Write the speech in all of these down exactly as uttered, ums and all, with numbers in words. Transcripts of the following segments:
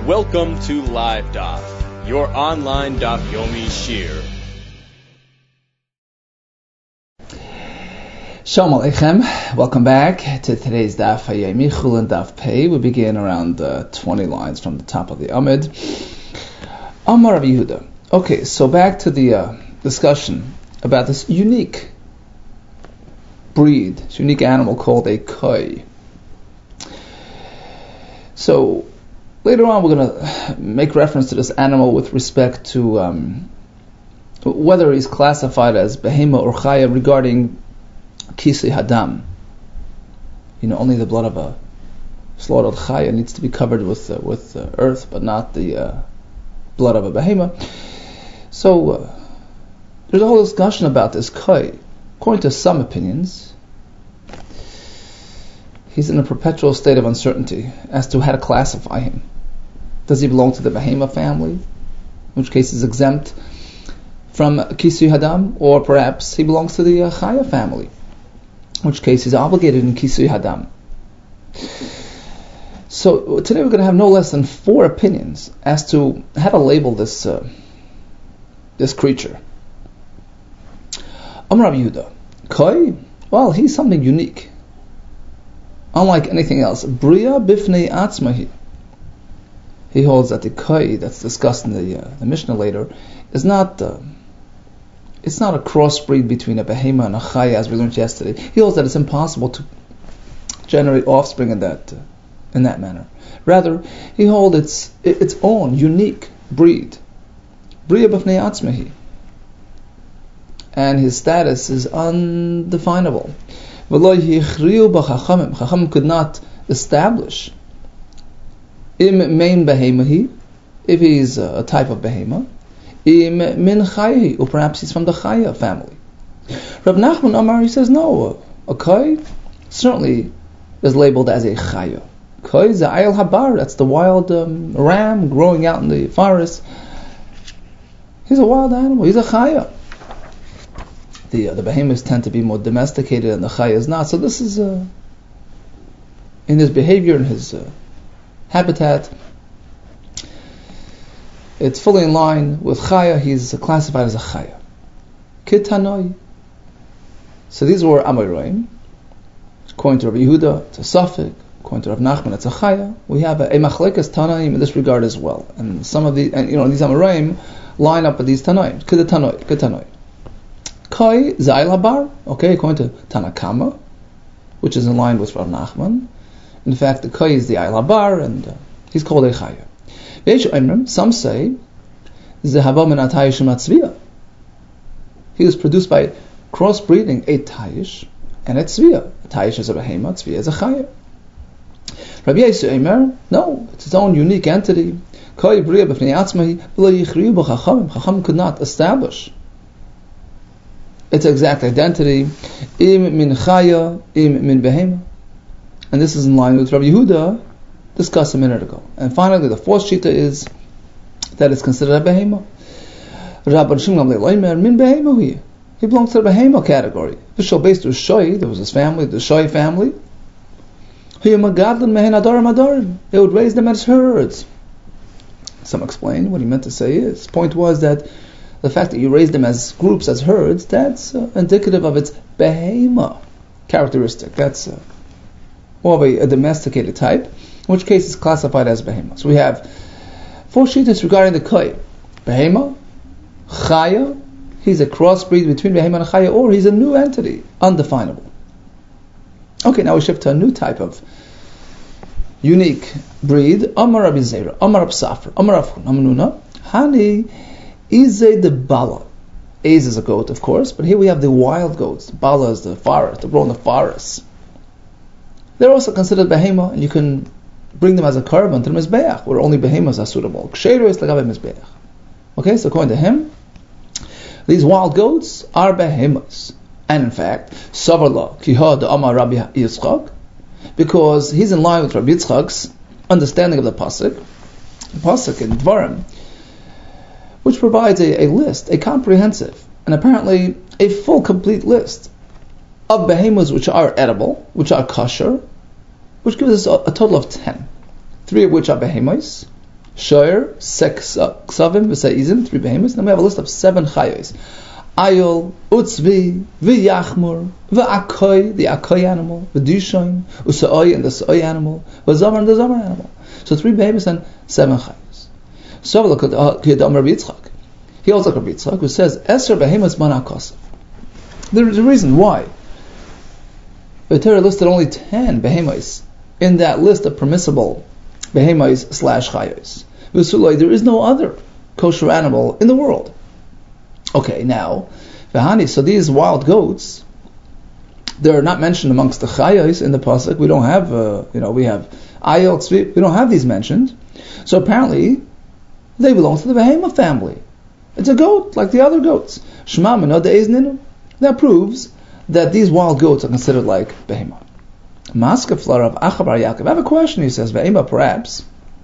Welcome to Live Daf, your online Daf Yomi Shir. Shalom Aleichem. Welcome back to today's Daf Yomi Chulin Daf Pei. We begin around uh, twenty lines from the top of the Amid. Amar Rabbi Yehuda. Okay, so back to the uh, discussion about this unique breed, this unique animal called a koi. So later on, we're going to make reference to this animal with respect to um, whether he's classified as behema or chaya regarding kisei hadam. You know, only the blood of a slaughtered chaya needs to be covered with uh, with uh, earth, but not the uh, blood of a behema. So uh, there's a whole discussion about this koi. According to some opinions, he's in a perpetual state of uncertainty as to how to classify him. Does he belong to the behema family, in which case he's exempt from kisui hadam, or perhaps he belongs to the uh, chaya family, in which case he's obligated in kisui hadam. So today we're going to have no less than four opinions as to how to label this uh, this creature. Amar Rabbi Yehuda, koi, well, he's something unique, unlike anything else. Bria bifnei atzmahi. He holds that the koi that's discussed in the, uh, the Mishnah later is not uh, it's not a crossbreed between a behema and a chaya, as we learned yesterday. He holds that it's impossible to generate offspring in that uh, in that manner. Rather, he holds its its own unique breed, bria b'fnei atzmahi, and his status is undefinable. V'lo yichriu b'chachamim. Chachamim could not establish im main behemahi, if he's a type of behema, im min chayi, or perhaps he's from the chaya family. Rav Nachman Amar, he says no, a koi certainly is labeled as a chaya. Koi is the ayil habar, that's the wild um, ram growing out in the forest. He's a wild animal, he's a chaya. The uh, the behemoths tend to be more domesticated and the chaya is not. So this is uh, in his behavior, in his uh, habitat, it's fully in line with chaya. He's classified as a chaya. Kitanoi. So these were Amoraim. According to Rabbi Yehuda, it's a suffix. According to Rav Nachman, it's a chaya. We have a, a machlekes Tanaim in this regard as well. And some of the, and you know, these Amoraim line up with these Tanaim. Kitanoi, Kitanoi. Koi Zayil Habar. Okay, according to Tanakama, which is in line with Rav Nachman. In fact, the koi is the ayil habar, and uh, he's called a chaya. Some say zehava min atayish matzvia. He was produced by crossbreeding a tayish and a tzvia. A tayish is a behema, tzvia is a chaya. Rabbi Yossi Omer, no, it's its own unique entity. Koi bria b'fnei atzmahi v'lo yichriu b'chachamim. Chachamim could not establish its exact identity. Im min chaya, im min behema. And this is in line with Rabbi Yehuda, discussed a minute ago. And finally, the fourth shita is that it's considered a behema. Rabban Shimon Gamliel min behema he. He belongs to the behema category. V'shal based to Shoy, there was his family, the Shoy family. They would raise them as herds. Some explain what he meant to say is. His point was that the fact that you raise them as groups, as herds, that's uh, indicative of its behema characteristic. That's uh, more of a, a domesticated type, in which case it's classified as behema. So we have four shittas regarding the koi. Behema, chaya, he's a crossbreed between behema and chaya, or he's a new entity, undefinable. Okay, now we shift to a new type of unique breed. Amar Rabbi Zera, Amar Rab Safra, Amar Rav Huna, Hani Izay the Bala. Az is a goat, of course, but here we have the wild goats. Bala is the forest, they grow in the forest. They're also considered behema, and you can bring them as a korban to the mizbeach, where only behemas are suitable. Ksheiro is lagabe mizbeach. Okay, so according to him, these wild goats are behemas. And in fact, Savarla Kihad Amar Rabbi Yitzchak, because he's in line with Rabbi Yitzchak's understanding of the pasuk, the pasuk in Dvarim, which provides a, a list, a comprehensive, and apparently a full, complete list of behemoths which are edible, which are kosher, which gives us a, a total of ten. Three of which are behemoths, Shoyer, Sek Ksavim, V'Sa'izim, three behemoths. Then we have a list of seven chayos. Ayol, Utzvi, V'Yachmur, V'Akoy, the Akoy animal, V'Dushoin, Usa'oy, and the Sa'oy animal, V'Zamar, and the Zamar animal. So three behemoths and seven chayos. So look at Kiyadam Rabbi Yitzchak. He also like Rabbi Yitzchak, who says, Eser behemoths man HaKosav. There is a reason why the Torah listed only ten behemoths in that list of permissible behemoths slash chayos. There is no other kosher animal in the world. Okay, now, v'hani, so these wild goats, they're not mentioned amongst the chayos in the pasuk. We don't have, uh, you know, we have ayel, tzvi, we don't have these mentioned. So apparently, they belong to the behemoth family. It's a goat, like the other goats. Shema mino de'ez ninu. That proves that these wild goats are considered like behemoth. Maskeflar of Achabar Yaakov. I have a question, he says, behemoth perhaps.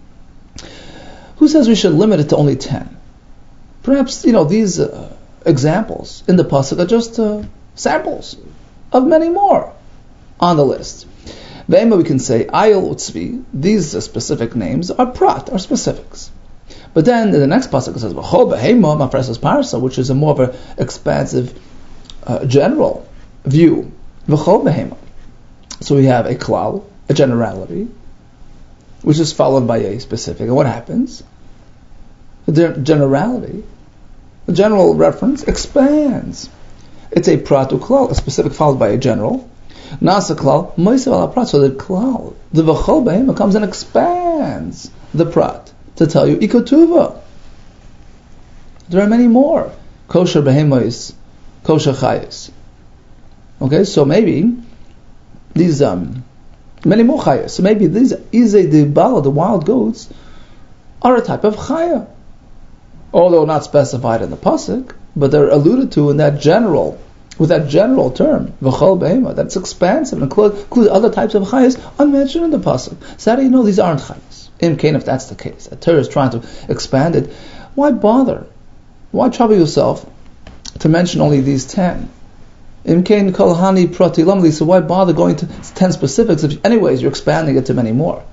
Who says we should limit it to only ten? Perhaps, you know, these uh, examples in the pasuk are just uh, samples of many more on the list. Behemoth, we can say, Ayel Utzvi, these uh, specific names are prat, are specifics. But then in the next pasuk it says, V'chol behemoth mafreses parsa, which is a more of an expansive, uh, general view. V'chol behemoth. So we have a klal, a generality, which is followed by a specific. And what happens? The generality, the general reference expands. It's a prat uklal, a specific followed by a general. Nasa klal, moisav ala prat. So the klal, the v'chol behemoth comes and expands the prat to tell you ikotuva. There are many more kosher behemoths, kosher chayos. Okay, so maybe these um many more chayos. So maybe these izay the bala, the wild goats, are a type of chaya, although not specified in the pasuk, but they're alluded to in that general, with that general term, v'chol behemoth, that's expansive and include, include other types of chayos unmentioned in the pasuk. So how do you know these aren't chayos? In Cain, if that's the case, the Torah is trying to expand it. Why bother? Why trouble yourself to mention only these ten? In Cain kolhani prati lamli. So why bother going to ten specifics if, anyways, you're expanding it to many more?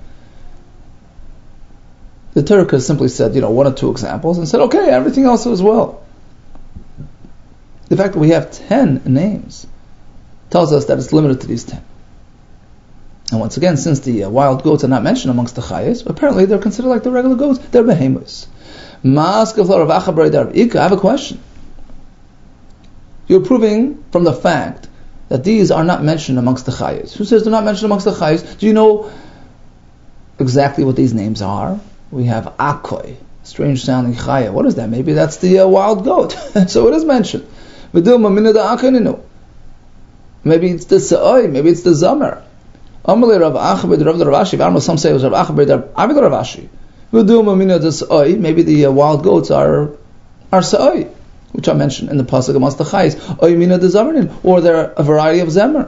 The Torah could have simply said, you know, one or two examples and said, okay, everything else as well. The fact that we have ten names tells us that it's limited to these ten. And once again, since the uh, wild goats are not mentioned amongst the chayos, apparently they're considered like the regular goats. They're behemoths. I have a question. You're proving from the fact that these are not mentioned amongst the chayos. Who says they're not mentioned amongst the chayos? Do you know exactly what these names are? We have Akoy, strange sounding chaya. What is that? Maybe that's the uh, wild goat. So it is mentioned. Maybe it's the Sa'oy, maybe it's the Zamar. Amalei Rav Achbed, Rav Ravashi. Some say it was Rav Achbed, Rav Ravashi. Maybe the uh, wild goats are are Sa'oy, which are mentioned in the pasuk amongst the chayos. Oy mina de Zamarin, or they're a variety of Zemer.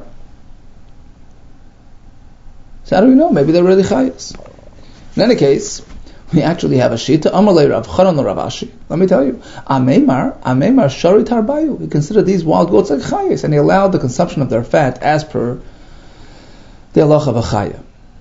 So how do we know? Maybe they're really chayos. In any case, we actually have a shita. Amalei Rav Chanan Ravashi. Let me tell you, Ameimar, Ameimar Shari Tarbayu. He considered these wild goats like chayos, and he allowed the consumption of their fat as per the halacha of a chaya.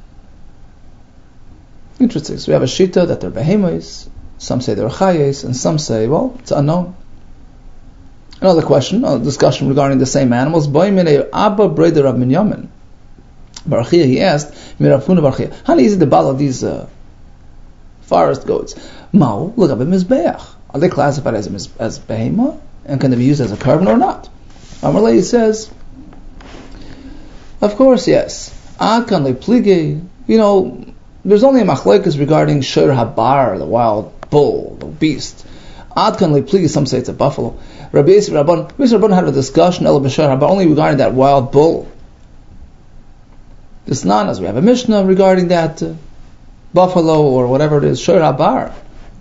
Interesting. So we have a shita that they're behemoths. Some say they're chayos, and some say, well, it's unknown. Another question, a discussion regarding the same animals. Abba Breder Rav Minyamin Barachia, he asked, Mirafuna Barachia, how easy the bal of these uh, forest goats? Mao, look up at Mizbeach. Are they classified as as behemoth, and can they be used as a carbon or not? Amalei says, of course, yes. Akan le plige, you know, there's only a machlekes regarding Shor Habar, the wild bull, the beast. Adkan le plige, some say it's a buffalo. Rabbi Yisrael Rabban, Rabbi Yisrael Rabban had a discussion about Shor Habar only regarding that wild bull. This nanas, we have a Mishnah regarding that uh, buffalo or whatever it is, Shor Habar,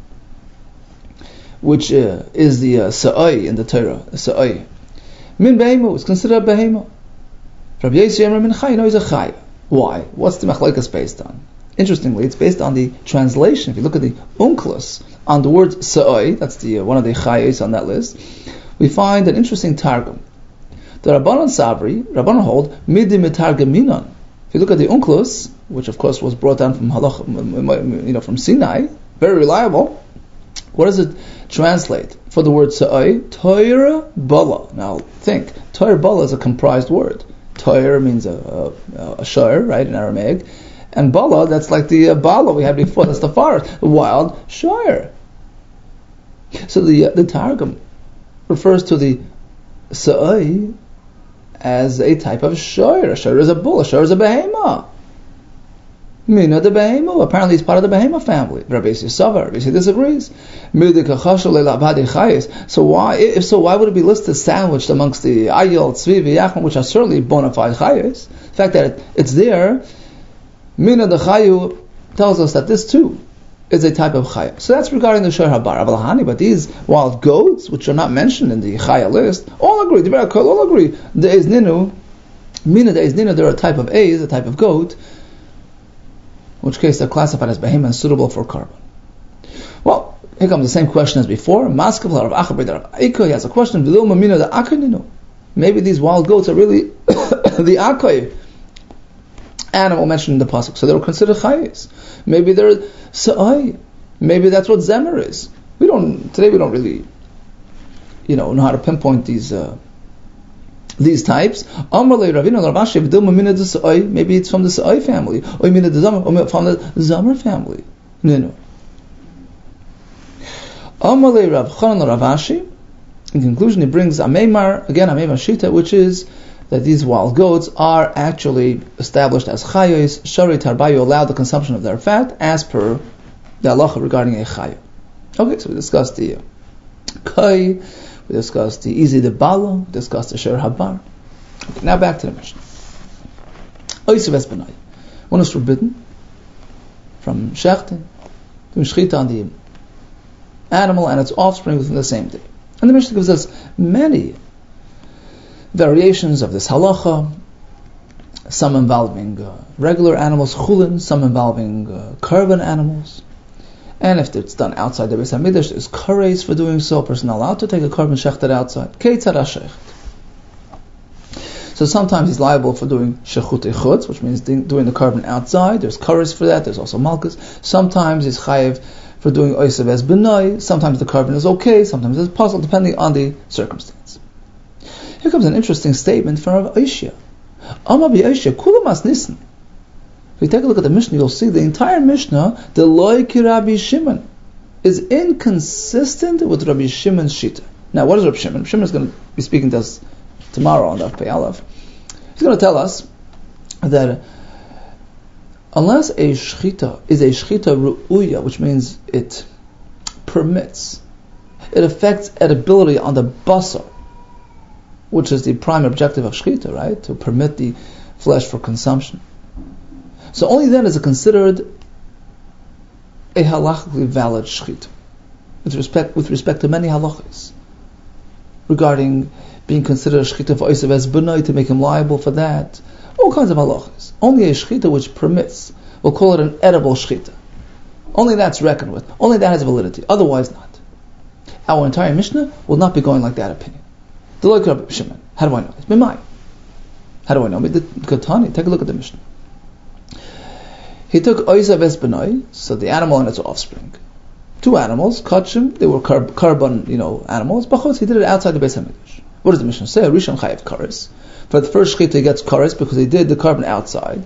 which uh, is the uh, Sa'ai in the Torah, the Sa'ai. Min behemoth is considered a behemoth. Rabbi Yisrael Min Chai, no, he's a Chai. Why? What's the machlekes based on? Interestingly, it's based on the translation. If you look at the Unclus, on the word Sa'ai, that's the uh, one of the Chayes on that list, we find an interesting targum. The Rabbanon Sabri, Rabbanon hold, Midi Mitargaminon. If you look at the Unclus, which of course was brought down from Halach, you know, from Sinai, very reliable. What does it translate for the word sa'ai? Toira bala. Now think, Toira bala is a comprised word. Toir means a, a, a shire, right, in Aramaic. And bala, that's like the uh, bala we had before, that's the forest, the wild shire. So the uh, the Targum refers to the sa'ai as a type of shire. A shire is a bull, a shire is a behemah. Mina the behemah, apparently he's part of the behemah family. Rabbi Yissavar, Rabbi Yissavar disagrees. So why, if so, why would it be listed sandwiched amongst the ayil, tzvi, v'yachman, which are certainly bona fide chayes? The fact that it, it's there, Mina the chayu tells us that this too is a type of chaya. So that's regarding the shor habar. Avalahani, but these wild goats, which are not mentioned in the chaya list, all agree. The all agree. The ezninu, Mina the ezninu, they're a type of ez, a type of goat. In which case they're classified as behemoth and suitable for carbon. Well, here comes the same question as before. He has a question. Maybe these wild goats are really the akai animal mentioned in the pasuk, so they were considered chayes. Maybe they're sa'ai. Maybe that's what zemer is. We don't today. We don't really, you know, know how to pinpoint these. Uh, These types, maybe it's from the Sa'ai family, or from the Zamar family. No, no. In conclusion, he brings a Meimar, again a Meimar Shita, which is that these wild goats are actually established as chayos, shari tarbayu, allow the consumption of their fat, as per the halacha regarding a chayo. Okay, so we discussed the kai. We discussed the easy the bala, we discussed the shor habar. Okay, now back to the Mishnah. Oisav es benai. One is forbidden from shechting, doing shechita on the animal and its offspring within the same day. And the Mishnah gives us many variations of this halacha, some involving uh, regular animals, chulin, some involving uh, carbon animals. And if it's done outside the Beis HaMikdash, there's kares for doing so. A person not allowed to take a carbon shechted outside. Keitzad hashecht. So sometimes he's liable for doing shechut echutz, which means doing the carbon outside. There's kares for that. There's also malchus. Sometimes he's chayiv for doing oisav es benai. Sometimes the carbon is okay. Sometimes it's puzzle, depending on the circumstance. Here comes an interesting statement from Rav Aishya. Amar bi Aishya, kulam as nissen. If you take a look at the Mishnah, you'll see the entire Mishnah, the loy ki Rabbi Shimon, is inconsistent with Rabbi Shimon's shita. Now, what is Rabbi Shimon? Shimon is going to be speaking to us tomorrow on Daf Pei Aleph. He's going to tell us that unless a shchita is a shchita ru'uya, which means it permits, it affects edibility on the basar, which is the prime objective of shchita, right? To permit the flesh for consumption. So only then is it considered a halachically valid shechita, with respect with respect to many halachas regarding being considered a shechita for oisav es benai, to make him liable for that. All kinds of halachas. Only a shechita which permits, we'll call it an edible shechita. Only that's reckoned with. Only that has validity. Otherwise not. Our entire Mishnah will not be going like that opinion. The look of Shimon. How do I know? It's b'mai. How do I know? The Katani. Take a look at the Mishnah. He took oisav es benai, so the animal and its offspring. Two animals, kachim, they were carb, carbon, you know, animals. Bachos, he did it outside the Beis HaMikdash. What does the Mishnah say? Rishon chayav kares. For the first shechita he gets kares because he did the carbon outside.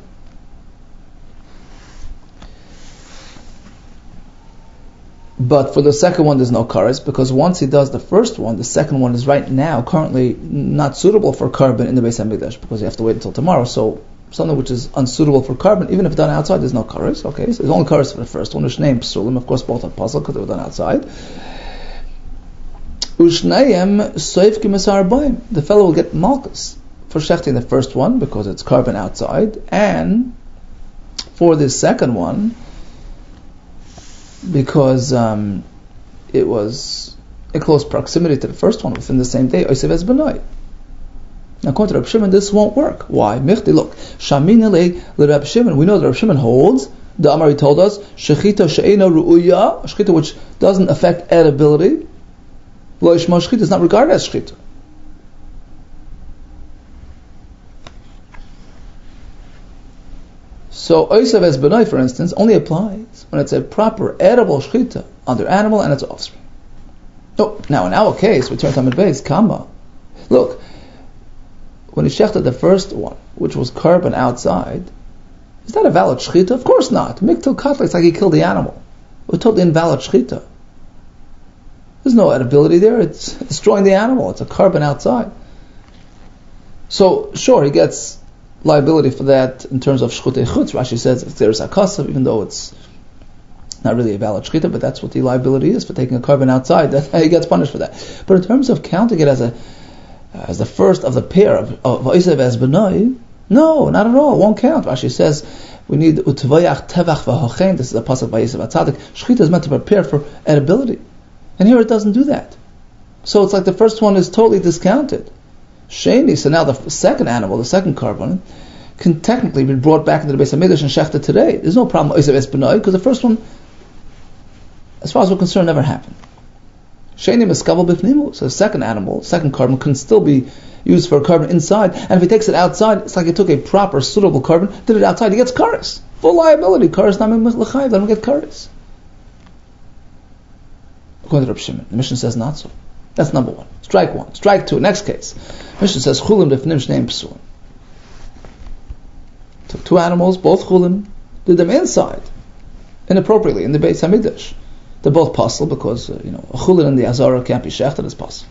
But for the second one there's no kares, because once he does the first one, the second one is right now currently not suitable for carbon in the Beis HaMikdash, because you have to wait until tomorrow. So something which is unsuitable for carbon, even if done outside, there's no kares. Okay, so there's only kares for the first one, which named psulim. Of course, both are puzzle because they were done outside. Ushnayim soif ki mesar boim. The fellow will get malchus for shechting the first one because it's carbon outside, and for the second one because um, it was in close proximity to the first one within the same day. Oisav es benai. Now, according to Reb Shimon, this won't work. Why? Michti, look, Shamin le Reb Shimon. We know that Reb Shimon holds. The Amari told us shechita she'ena ru'uya, a shechita which doesn't affect edibility. Lo ishma shechita is not regarded as shechita. So Oisav Es Benai, for instance, only applies when it's a proper edible shchita on their animal and its offspring. Oh, now in our case, we turn to Amid Beis, Kama. Look, when he shechted the first one, which was carbon outside, is that a valid shchita? Of course not. Miktul Katla, it's like he killed the animal. We're totally invalid shchita. There's no edibility there. It's destroying the animal. It's a carbon outside. So, sure, he gets liability for that in terms of shchutei chutz. Rashi says if there's a kasav, even though it's not really a valid shchita, but that's what the liability is for taking a carbon outside. That he gets punished for that. But in terms of counting it as a as the first of the pair of Oisav Es Benai, no, not at all. It won't count. Rashi says we need utvayach tevach v'hochen. This is a pasuk by Yosef HaTzadik. Shchita is meant to prepare for edibility, and here it doesn't do that. So it's like the first one is totally discounted. Sheni, so now the second animal, the second carbon, can technically be brought back into the Beis HaMikdash and shechted today. There's no problem with Oisav Es Benai because the first one, as far as we're concerned, never happened. Sheni Meskavel Bifnimu, so the second animal, second carbon, can still be used for a carbon inside, and if he takes it outside, it's like he took a proper, suitable carbon, did it outside, he gets kares. Full liability. Kares Namim L'chayiv, let him get kares. According to Reb Shimon, the Mishnah says not so. That's number one. Strike one. Strike two. Next case. Mishnah says chulim b'fnim shneim psulim. Took two animals, both chulim, did them inside, inappropriately, in the Beis HaMikdash. They're both possible because uh, you know a chulin in the azara can't be shechted as possible.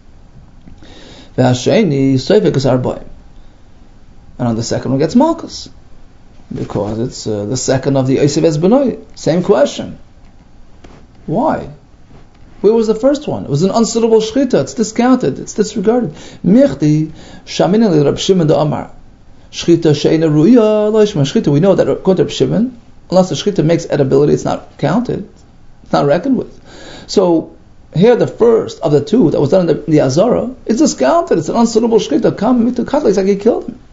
V'hasheni soifek is arbaim, and on the second one gets malchus because it's uh, the second of the Oisav Es Benai. Same question. Why? Where was the first one? It was an unsuitable shchita. It's discounted. It's disregarded. Michti shaminin li Reb Shimon de Amar shchita she'ena ruya lo yishma shchita. We know that according to Reb Shimon, unless the shchita makes edibility, it's not counted. It's not reckoned with. So here, the first of the two that was done in the, the Azara, it's discounted. It's an unsuitable shchita. Come mitu katla. It's like he killed him.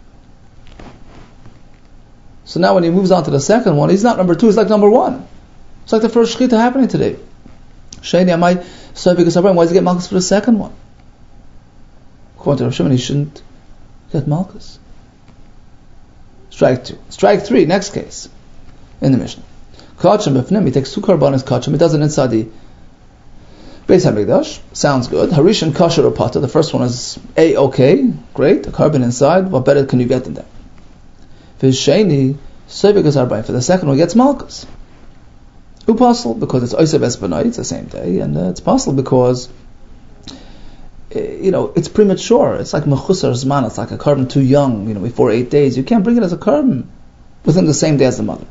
So now when he moves on to the second one, he's not number two. He's like number one. It's like the first shchita happening today. Sheni Amai Soifik Sabrayim. Why does he get malchus for the second one? According to Rav Shimon, he shouldn't get malchus. Strike two. Strike three. Next case in the Mishnah. Kachim b'fnim. He takes two karbanis kachim. He does it inside the Beis HaMikdash. Sounds good. Harishan kasher or pata. The first one is a okay, great. A carbon inside. What better can you get than that? V'sheni Soifik Sabrayim. For the second one, he gets malchus. Possible because it's Oisav Es Benai, it's the same day, and uh, it's possible because uh, you know it's premature. It's like mechusar zman. It's like a carbon too young, you know, before eight days. You can't bring it as a carbon within the same day as the mother.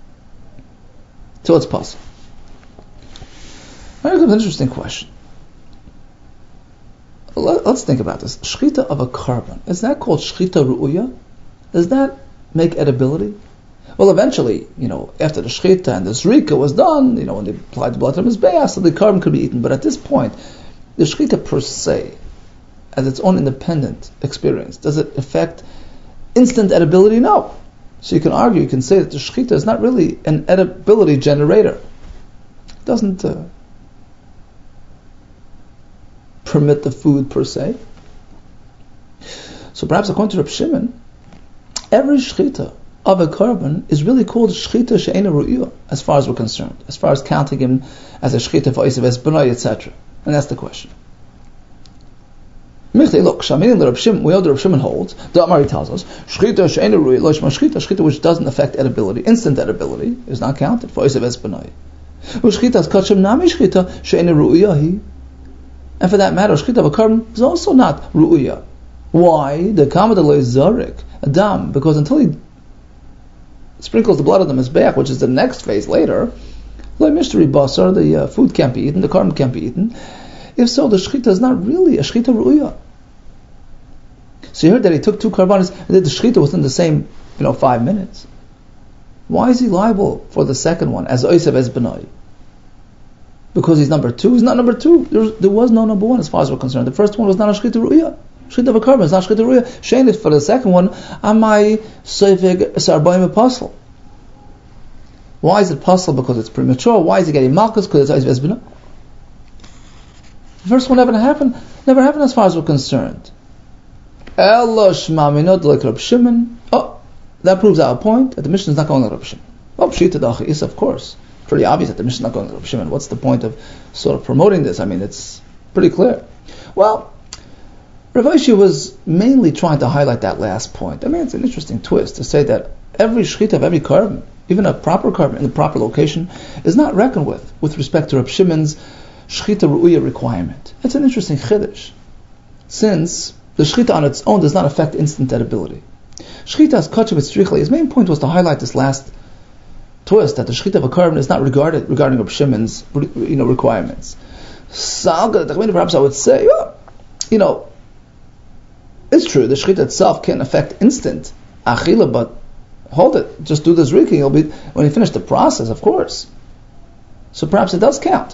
So it's possible. Now here's an interesting question. Let, let's think about this. Shchita of a carbon, is that called shchita ru'uya? Does that make edibility? Well, eventually, you know, after the shchita and the zrika was done, you know, when they applied the blood to the mizbeach, so the carbon could be eaten. But at this point, the shchita per se, as its own independent experience, does it affect instant edibility? No. So you can argue, you can say that the shchita is not really an edibility generator. It doesn't uh, permit the food per se. So perhaps according to Reb Shimon, every shchita of a carbon is really called shchita she'ena ru'iyah, as far as we're concerned, as far as counting him as a shchita for Oisav Es Benai, et cetera. And that's the question. Look, Shamin Reb Shimon, we know the Reb Shimon holds, the Amari tells us, shchita she'ena ru'iyah, lo yishma shchita, shchita which doesn't affect edibility, instant edibility, is not counted for Oisav Es Benai. Shchita kachim nami shchita she'ena ru'iyah, and for that matter, shchita of a carbon is also not ru'iyah. Why? The kamad lo zarik, adam, because until he sprinkles the blood of the mizbeach, which is the next phase later, like mystery basar, the uh, food can't be eaten, the carbon can't be eaten. If so, the shchita is not really a shchita ru'uyah. So you heard that he took two karbanis and did the shchita within the same, you know, five minutes. Why is he liable for the second one as Oisav Es Benai? Because he's number two. He's not number two. There was, there was no number one as far as we're concerned. The first one was not a shchita ru'uyah. Shchita of a carbon is not shchita ru'uyah. Shane it for the second one. Amai soifig sarbayim apostle. Why is it possible? Because it's premature. Why is he getting malchus? Because it's Oisav Es Benai. The first one never happened. Never happened as far as we're concerned. Elo shma minot like Reb Shimon. Oh, that proves our point that the Mishnah is not going to Rav Shimon. Well, Pshita Dachi is, of course, pretty obvious that the Mishnah is not going to Rav Shimon. What's the point of sort of promoting this? I mean, it's pretty clear. Well, Rav Ashi was mainly trying to highlight that last point. I mean, it's an interesting twist to say that every shechita of every carbon, even a proper carbon in the proper location, is not reckoned with with respect to Rav Shimon's shechita ru'uya requirement. It's an interesting chiddush, since the shechita on its own does not affect instant edibility. Shechita's kachim strichli, his main point was to highlight this last twist, that the shechita of a carbon is not regarded regarding Rav Shimon's you know, requirements. Salga, perhaps I would say, oh, you know, it's true, the shechita itself can affect instant achila, but hold it, just do this riking, it'll be, when you finish the process, of course. So perhaps it does count.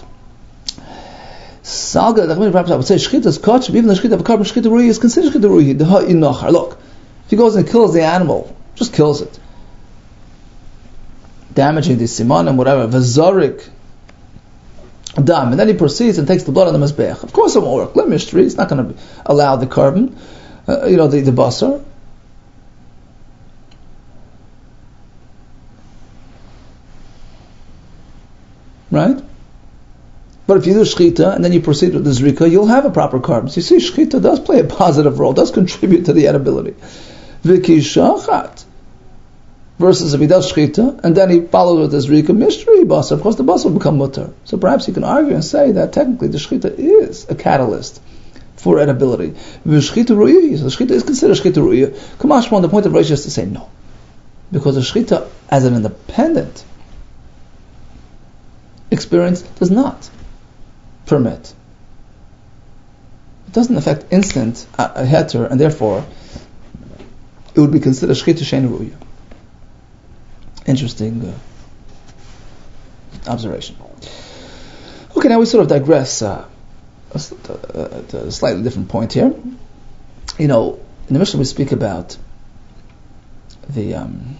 Salga, perhaps I would say, shechita's kachim, even the shechita of a carbon, shechita ru'i is considered shechita ru'i, the ha'inachar. Look, if he goes and kills the animal, just kills it, damaging the siman and whatever, v'zarik dam, and then he proceeds and takes the blood on the mizbeach. Of course it won't work. Let mystery, it's not going to allow the carbon, uh, you know, the, the basar. Right? But if you do shechita and then you proceed with the zrika, you'll have a proper carbon. So you see, shechita does play a positive role, does contribute to the edibility. V'kishachat. Versus if he does shechita and then he follows with his zrika mystery basar, of course the basar will become mutter. So perhaps you can argue and say that technically the shechita is a catalyst for edibility. V'shechita ru'iyah, so the shechita is considered shechita ru'iyah. Kamashma, the point of Rashi is to say no, because the shechita as an independent experience does not permit. It doesn't affect instant a heter, and therefore it would be considered shechita shein ru'iyah. Interesting uh, observation. Okay, now we sort of digress uh, a, a, a slightly different point here. You know, in the Mishnah we speak about the um,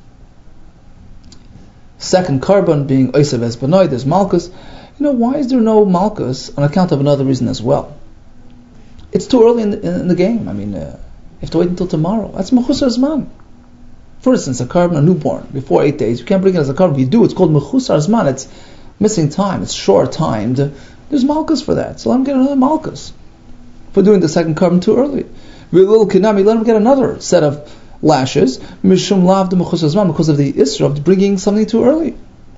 second carbon being Oisev Es B'nai, there's Malkus. You know, why is there no Malkus on account of another reason as well? It's too early in the, in the game. I mean, uh, you have to wait until tomorrow. That's Mechusar Zman. For instance, a carbon, a newborn, before eight days, you can't bring it as a carbon. If you do, it's called Mechusar Zman. It's missing time. It's short timed. There's Malkus for that. So let him get another Malkus for doing the second carbon too early. Little Kinami, let him get another set of lashes, Mishum Lav de Mechusar Zman, because of the Isra of bringing something too early,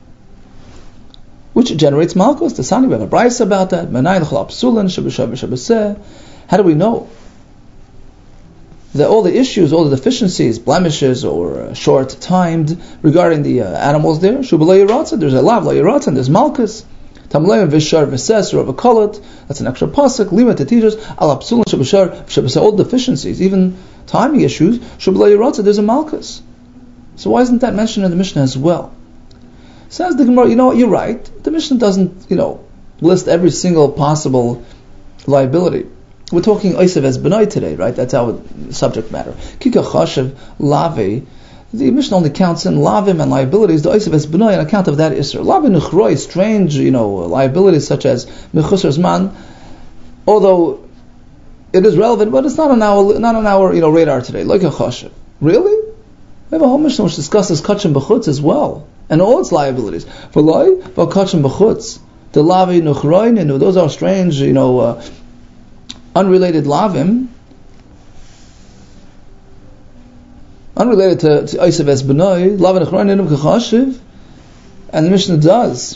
which generates Malkus. The Sani, we have a Braisa about that. Manai l'chol apsulan, shabashav v'shabaseh. How do we know that all the issues, all the deficiencies, blemishes, or uh, short-timed regarding the uh, animals there? Shubalei Yiratzah, there's a lav, la Yiratzah, there's Malkus. Tamleim v'shar v'ses, or v'kolot, that's an extra pasuk. Lima to teach us, al apsulan, shabashar v'shabaseh, all deficiencies, even timing issues, Shubalei Yiratzah, there's a Malkus. So why isn't that mentioned in the Mishnah as well? Says the Gemara, you know what, you're right. The Mishnah doesn't, you know, list every single possible liability. We're talking Oisev Es B'nai today, right? That's our subject matter. Kika Chashav Lavi, the Mishnah only counts in Lavim and liabilities, the Oisev Es B'nai, on account of that Isser. Lavi Nuchroi, strange, you know, liabilities such as Mechusar Zman, although it is relevant, but it's not on our, not on our, you know, radar today. Like a Chashav. Really? We have a whole Mishnah which discusses Kachim B'chutz as well, and all its liabilities. For Loi, but Kachim B'chutz, the Lavi Nuchroi, those are strange, you know, uh, unrelated lavim, unrelated to, to Oisev Es B'nai, lavim nechroinim kachashiv, and the Mishnah does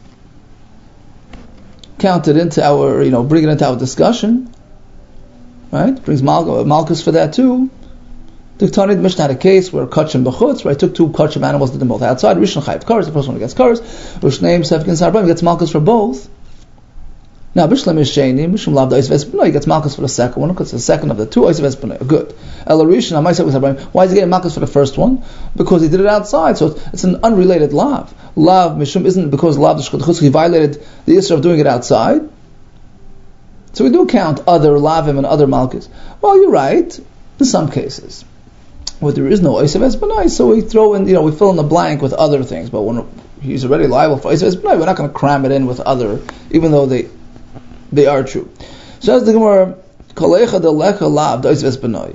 count it into our, you know, bring it into our discussion, right? Brings Mal- Malkus for that too. The Tanit Mishnah had a case where Kachim B'chutz, right? Took two Kachim animals, did them both outside. Rishon Chayav Kares, the first one gets Kares. Rishneim Sefkin Sarbaim gets Malkus for both. Now, Bishlam is Sheni, Bishlam Lav Oisev Es B'nai, he gets Malkus for the second one, because it's the second of the two Oisev Es B'nai. Good. El Rishon, why is he getting Malkus for the first one? Because he did it outside, so it's an unrelated Lav. Lav, Mishum, isn't because Lav D'Shchut, he violated the Isra of doing it outside. So we do count other Lavim and other Malkus. Well, you're right, in some cases, where there is no Oisev Es B'nai, so we throw in, you know, we fill in the blank with other things, but when he's already liable for Oisev Es B'nai, we're not going to cram it in with other, even though they They are true. So as the Gemara, Kolecha de lecha lav d'oisev es b'nai.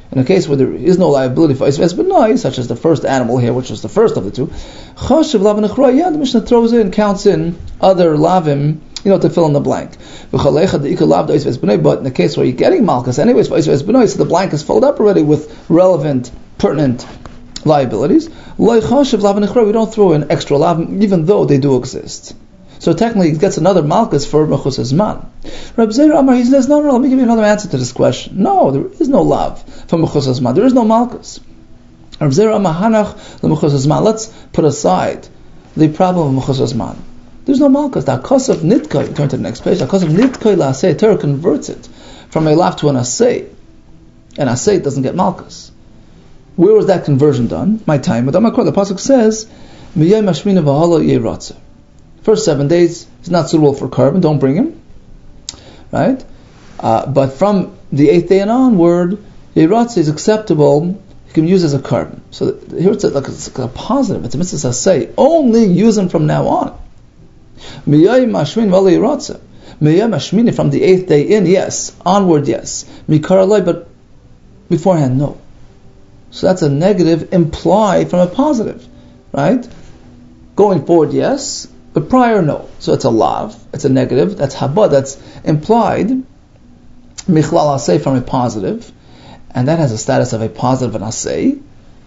In a case where there is no liability for Eisves Benoi, such as the first animal here, which was the first of the two, Choshev Lav Nechra, yeah, the Mishnah throws in, counts in other Lavim, you know, to fill in the blank. But in the case where you're getting Malchus anyways for Eisves Benoi, so the blank is filled up already with relevant, pertinent liabilities. We don't throw in extra Lavim, even though they do exist. So technically, it gets another malchus for Mechus Zman. Reb Zeir Amar, he says, no, no, no, let me give you another answer to this question. No, there is no lav for Mechus Zman. There is no malchus. Reb Zeir Amar Hanach leMechus Zman. Let's put aside the problem of Mechus Zman. There's no malchus. The Akos of Nitkai, turn to the next page, the Akos of Nitkai la'aseh, Torah converts it from a lav to an aseh. And aseh doesn't get malchus. Where was that conversion done? My time. The Pasuk says, Miyay Mashmina v'hala yeratze. First seven days is not suitable for carbon, don't bring him. Right? Uh, but from the eighth day and onward, Yeratze is acceptable, you can use as a carbon. So th- here it's a, like a, a positive, it's a mitzvah say, only use him from now on. Miyay mashmin v'ala Yeratze. Miyay mashmin from the eighth day in, yes. Onward, yes. Mikar alay, but beforehand, no. So that's a negative implied from a positive. Right? Going forward, yes. But prior, no. So it's a lav, it's a negative, that's haba, that's implied, michlal asay from a positive, and that has a status of a positive and asay.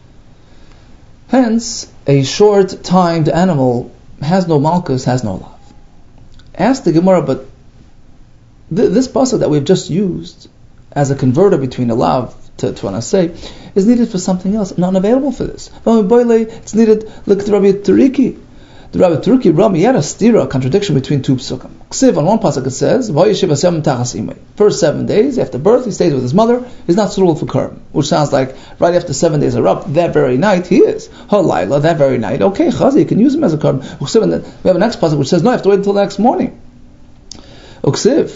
Hence, a short-timed animal has no malchus, has no lav. Ask the Gemara, but th- this pasuk that we've just used as a converter between a lav to, to an asay is needed for something else, not available for this. It's needed, look at Rabbi Turiki. The Rabbi Turki Rami had a stira, a contradiction between two psukim. Ksiv, on one pasuk it says, first seven days after birth, he stays with his mother, he's not suitable for Kurban, which sounds like right after seven days are up, that very night he is. Halayla, that very night, okay, Chazi, you can use him as a Kurban. Uksiv, and then we have a next pasuk which says, no, you have to wait until the next morning. Uksiv.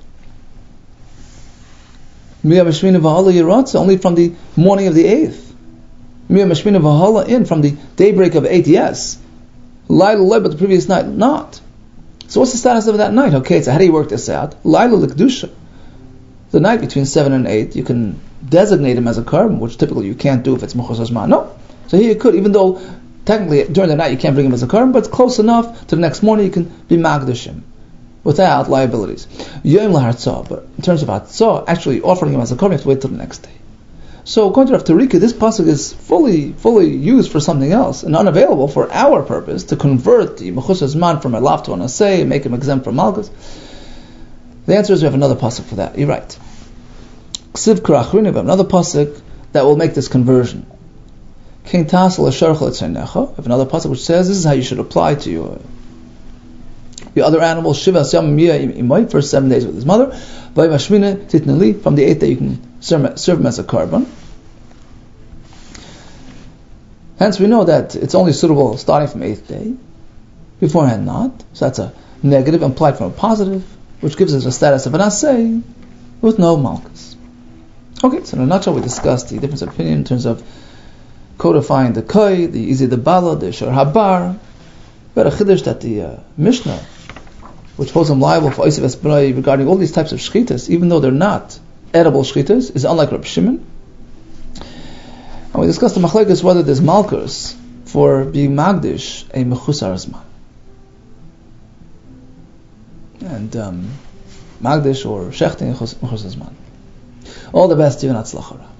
Only from the morning of the eighth. In, from the daybreak of eight, yes. Laila, but the previous night, not. So what's the status of that night? Okay, so how do you work this out? Laila l'kedusha. The night between seven and eight, you can designate him as a carbon, which typically you can't do if it's Mechus Zman. No. So here you could, even though technically during the night you can't bring him as a carbon, but it's close enough to the next morning you can be magdish him without liabilities. Yom lahartzah, but in terms of hatzah, actually offering him as a carbon, you have to wait till the next day. So according to Rav Tarika, this pasuk is fully, fully used for something else and unavailable for our purpose to convert the Mechus Zman from a lav to an asay and make him exempt from malchus. The answer is we have another pasuk for that. You're right. Ksiv Karachrin, we have another pasuk that will make this conversion. King Tasel Asharchel Etzeinecha. We have another pasuk which says this is how you should apply to your your other animals. Shiva Syam Miya Imay, first seven days with his mother. By Mashmina Titnali, from the eighth day you can serve, serve him as a carbon. Hence we know that it's only suitable starting from eighth day, beforehand not. So that's a negative implied from a positive, which gives us a status of an asay with no malchus. Okay, so in a nutshell we discussed the difference of opinion in terms of codifying the koi, the izi the bala, the shor habar. We had a chiddush that the uh, Mishnah, which holds them liable for Eisves Benoi regarding all these types of shchitas, even though they're not edible shchitas, is unlike Reb Shimon. And we discussed the machlekes whether there's malchus for being magdish a mechusar zman, and um, magdish or shechting mechusar zman. All the best, even atzlachara.